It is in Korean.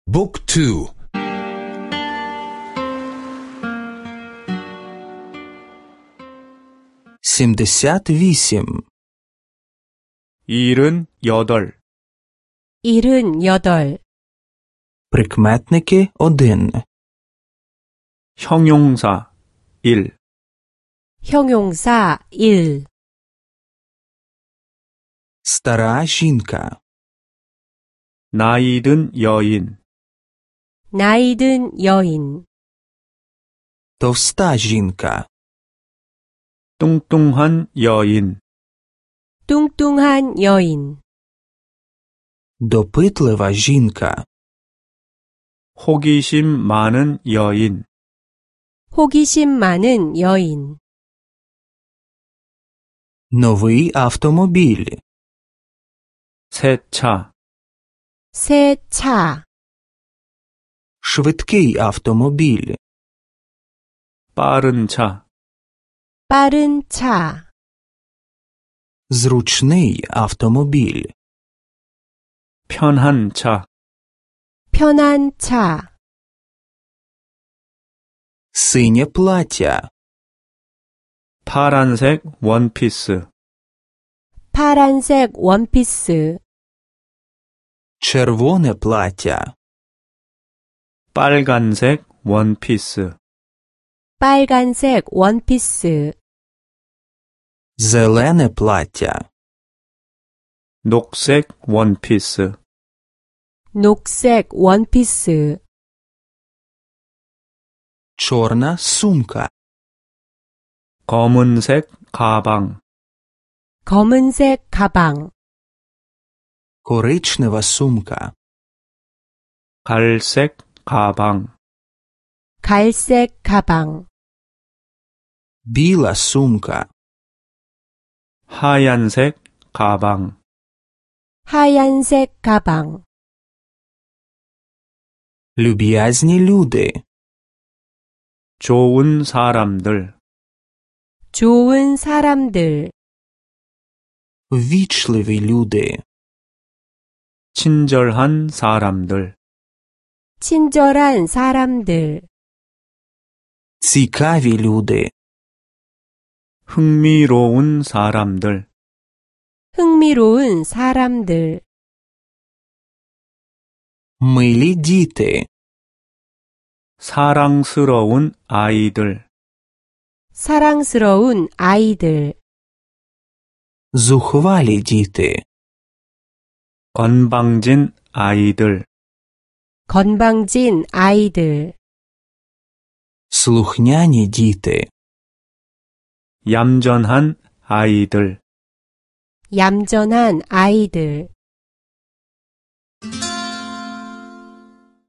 Book 2. 78. 78. 78. Прикметники 1. 형용사 1. 형용사 1. Стара жінка. 나이든 여인. 나이든 여인. Товста жінка. 뚱뚱한 여인. 뚱뚱한 여인. Допитлива жінка. 호기심 많은 여인. 호기심 많은 여인. Новий автомобіль. 새 차. 새 차. Швидкий автомобіль. 빠른 차. 빠른 차. Зручний автомобіль. 편한 차. 편한 차. Синє плаття. 파란색 원피스. 파란색 원피스. Червоне плаття. 빨간색 원피스. 빨간색 원피스. Зелене плаття. 녹색 원피스. 녹색 원피스. Чорна сумка. 검은색 가방. 검은색 가방. Коричнева сумка. 갈색 가방. 갈색 가방. Біла сумка. 하얀색 가방. 하얀색 가방. Люб'язні люди. 좋은 사람들. 좋은 사람들. Ввічливі люди. 친절한 사람들. 친절한 사람들. Цікаві люди. 흥미로운 사람들. 흥미로운 사람들. Милі діти. 사랑스러운 아이들. 사랑스러운 아이들. Зухвалі діти. 건방진 아이들. 건방진 아이들. Слухняні діти. 얌전한 아이들. 얌전한 아이들.